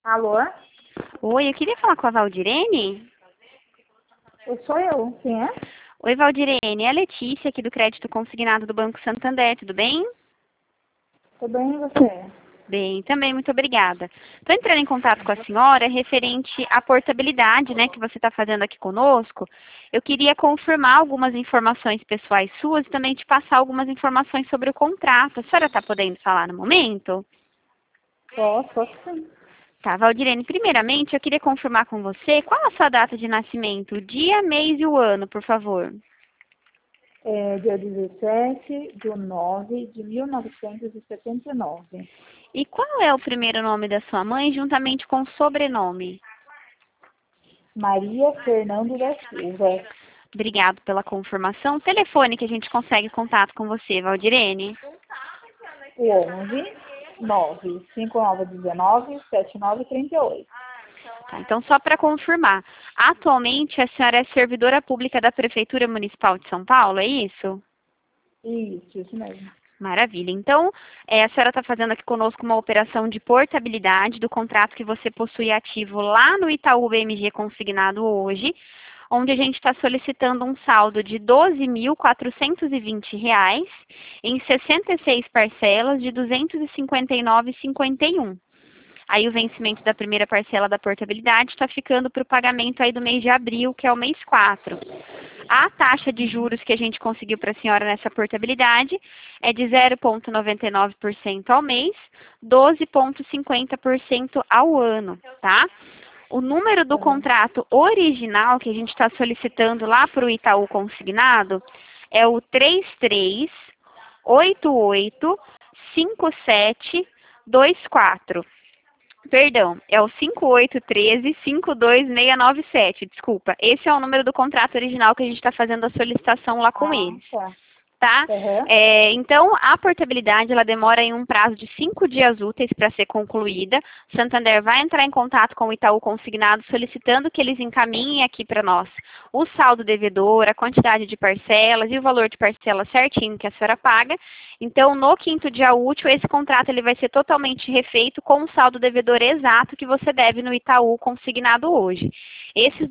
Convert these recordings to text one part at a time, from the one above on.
Alô? Oi, eu queria falar com a Valdirene. Sou eu. Quem é? Oi, Valdirene, é a Letícia aqui do Crédito Consignado do Banco Santander, tudo bem? Tudo bem, e você? Bem, também, muito obrigada. Estou entrando em contato com a senhora referente à portabilidade, né, que você está fazendo aqui conosco. Eu queria confirmar algumas informações pessoais suas e também te passar algumas informações sobre o contrato. A senhora está podendo falar no momento? Posso sim. Tá, Valdirene, primeiramente eu queria confirmar com você qual a sua data de nascimento, o dia, mês e o ano, por favor. É dia 17/9/1979. E qual é o primeiro nome da sua mãe, juntamente com o sobrenome? Maria Fernando da Silva. Obrigado pela confirmação. Telefone que a gente consegue contato com você, Valdirene. O 11/9/5919/7938. Tá, então, só para confirmar, atualmente a senhora é servidora pública da Prefeitura Municipal de São Paulo, é isso? Isso mesmo. Maravilha. Então, a senhora está fazendo aqui conosco uma operação de portabilidade do contrato que você possui ativo lá no Itaú BMG consignado hoje, onde a gente está solicitando um saldo de R$ 12.420 em 66 parcelas de R$ 259,51. Aí o vencimento da primeira parcela da portabilidade está ficando para o pagamento aí do mês de abril, que é o mês 4. A taxa de juros que a gente conseguiu para a senhora nessa portabilidade é de 0,99% ao mês, 12,50% ao ano, tá? O número do contrato original que a gente está solicitando lá para o Itaú Consignado é o 33885724. Perdão, é o 5813-52697, desculpa. Esse é o número do contrato original que a gente está fazendo a solicitação lá com eles. Tá. Tá? Uhum. Então, a portabilidade ela demora em um prazo de 5 dias úteis para ser concluída. O Santander vai entrar em contato com o Itaú Consignado solicitando que eles encaminhem aqui para nós o saldo devedor, a quantidade de parcelas e o valor de parcela certinho que a senhora paga. Então, no quinto dia útil, esse contrato ele vai ser totalmente refeito com o saldo devedor exato que você deve no Itaú Consignado hoje. Esses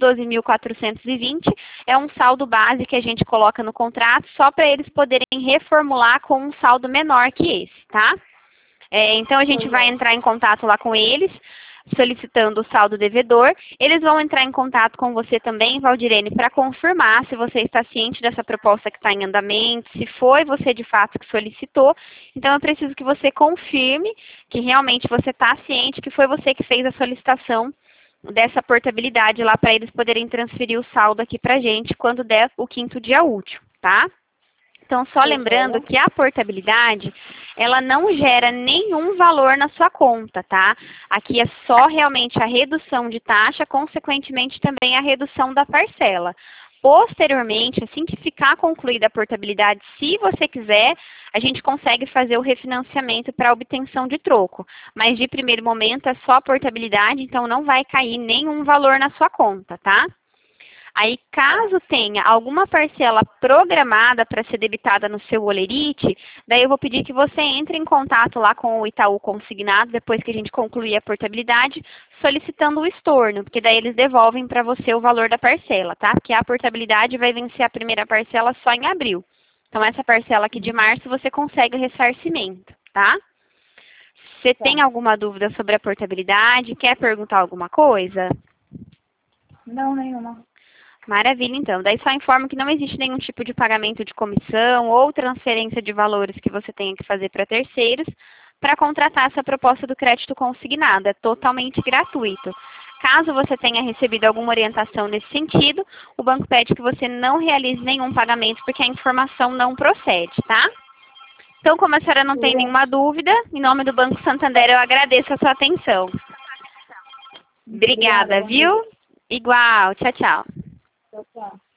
12.420 é um saldo base que a gente coloca no contrato só para eles poderem reformular com um saldo menor que esse, tá? Então, a gente vai entrar em contato lá com eles, solicitando o saldo devedor. Eles vão entrar em contato com você também, Valdirene, para confirmar se você está ciente dessa proposta que está em andamento, se foi você de fato que solicitou. Então, eu preciso que você confirme que realmente você está ciente que foi você que fez a solicitação dessa portabilidade lá para eles poderem transferir o saldo aqui para a gente quando der o quinto dia útil, tá? Então, só lembrando que a portabilidade, ela não gera nenhum valor na sua conta, tá? Aqui é só realmente a redução de taxa, consequentemente também a redução da parcela. Posteriormente, assim que ficar concluída a portabilidade, se você quiser, a gente consegue fazer o refinanciamento para obtenção de troco. Mas de primeiro momento é só a portabilidade, então não vai cair nenhum valor na sua conta, tá? Aí, caso tenha alguma parcela programada para ser debitada no seu Olerite, daí eu vou pedir que você entre em contato lá com o Itaú Consignado, depois que a gente concluir a portabilidade, solicitando o estorno, porque daí eles devolvem para você o valor da parcela, tá? Porque a portabilidade vai vencer a primeira parcela só em abril. Então, essa parcela aqui de março você consegue o ressarcimento, tá? Você tem alguma dúvida sobre a portabilidade? Quer perguntar alguma coisa? Não, nenhuma. Maravilha, então. Daí só informo que não existe nenhum tipo de pagamento de comissão ou transferência de valores que você tenha que fazer para terceiros para contratar essa proposta do crédito consignado. É totalmente gratuito. Caso você tenha recebido alguma orientação nesse sentido, o banco pede que você não realize nenhum pagamento porque a informação não procede, tá? Então, como a senhora não tem nenhuma dúvida, em nome do Banco Santander eu agradeço a sua atenção. Obrigada, viu? Igual. Tchau, tchau. Tchau.